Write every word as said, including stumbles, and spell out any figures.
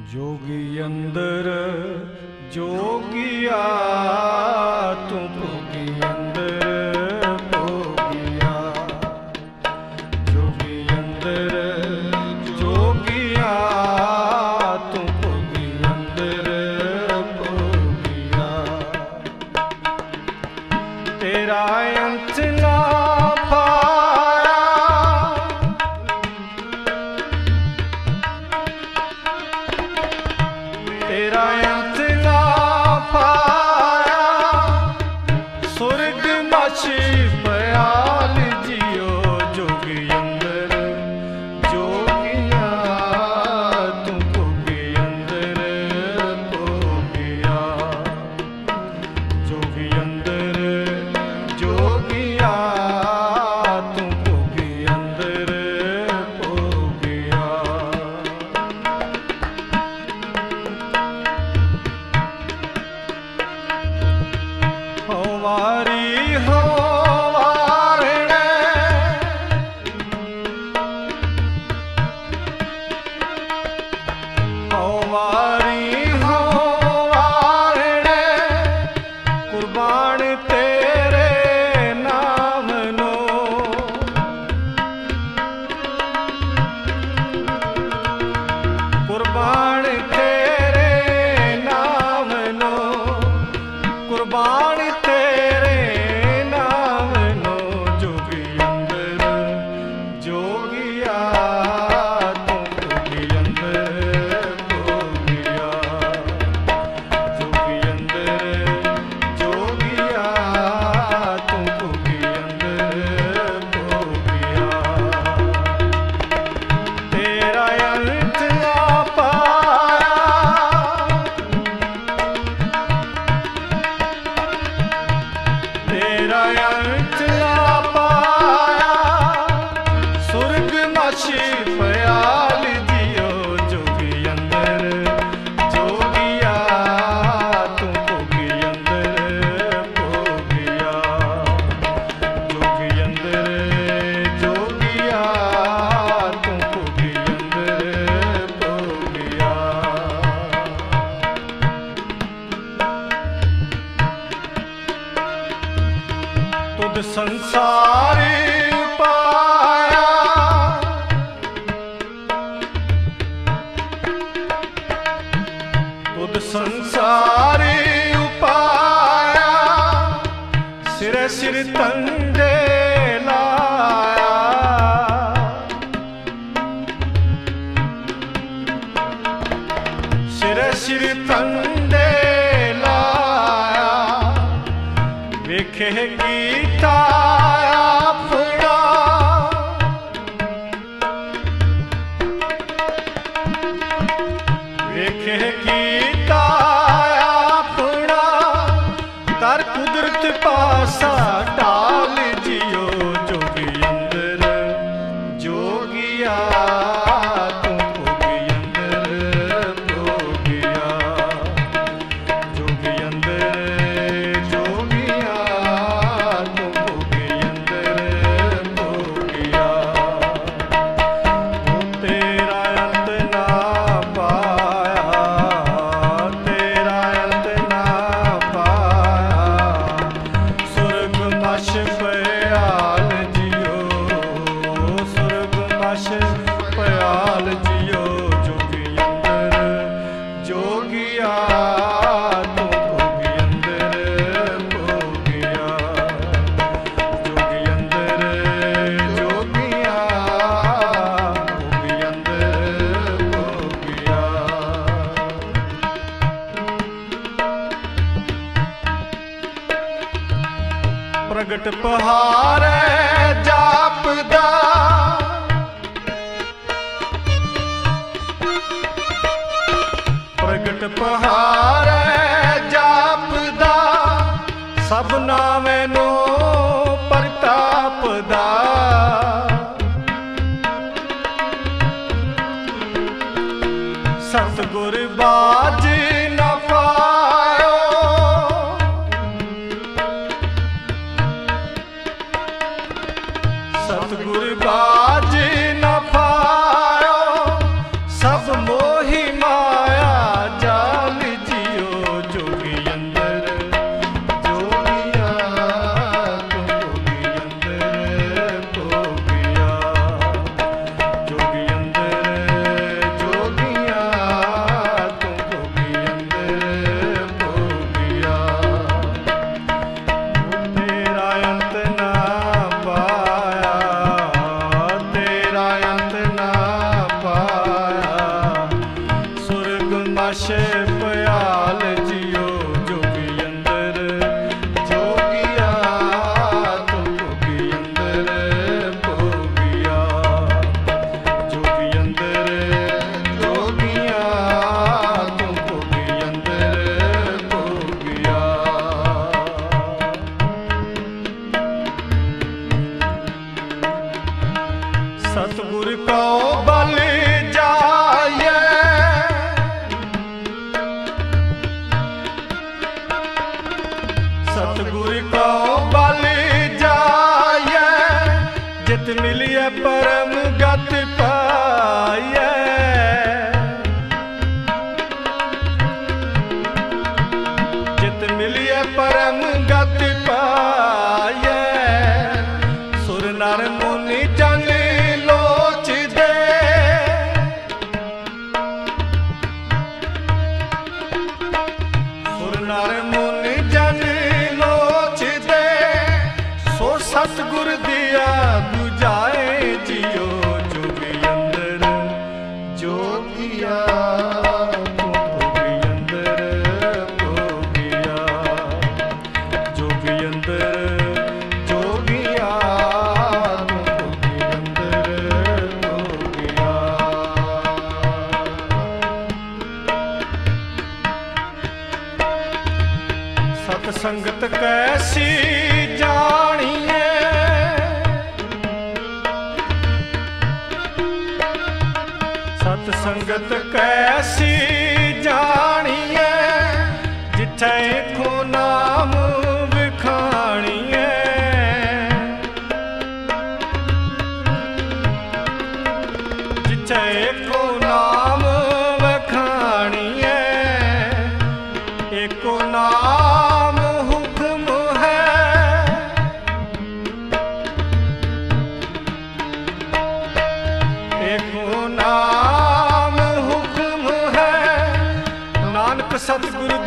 जोगी अंदर जोगिया तू भोगी अंदर भोगिया। जोगी अंदर जोगिया तू भोगी अंदर भोगिया। तेरा अंत ना तेरा अंत ना पाया सुरग माछी पयाल जियो। जोगी अंदर जोगिया तू भोगी अंदर भोगिया। जोगी अंदर जोगिया तू भोगी अंदर भोगिया। हो वारी हो वारणे हो वारी हो वारणे कुर्बान तेरे नाम नो। कुर्बान तेरे नाम नो। कुर्बान तेरे नाम नो। जोगी अंदर जोगिया तू भोगी अंदर भोगिया। जोगी अंदर जोगिया तू भोगी अंदर भोगिया। तेरा अंत ना पाया तेरा अंत ना पाया सुरग माछी पयाल जियो। जोगी अंदर जोगिया तू भोगी अंदर भोगिया। जोगी अंदर जोगिया तू भोगी अंदर भोगिया। तुद संसार पाया तुद संसार पाया सिर सिर तंजे लाया। सिर सिर तंजे लाया वेखे गीता अपना। वेखे गीता अपना कर कुदरत पासा डाल जियो। जोगी अंदर जोगिया तू भोगी अंदर भोगिया। जोगी अंदर जोगिया तू भोगी अंदर भोगिया। वो तेरा अंत ना पाया तेरा अंत ना पाया सुरग मश पयाल जियो। सुरग मश पयाल जियो। जोगी अंदर जोगिया तू भोगी अंदर भोगिया। जोगी अंदर जोगिया भोगी अंदर भोगिया। प्रगट पहाड़ जापदा प्रगट पहाड़ जापदा सब नावे नो प्रतापदा। सतगुर बाज न पायो सतगुर बाज न पायो सब मोही माया। सत संगत कैसी जानिए, सत संगत कैसी जानिए, जिथे को नाम विखानिए। जिथे को नाम विखानिए, एको नाम हुक्म है। एको नाम हुक्म है, नानक सतगुरु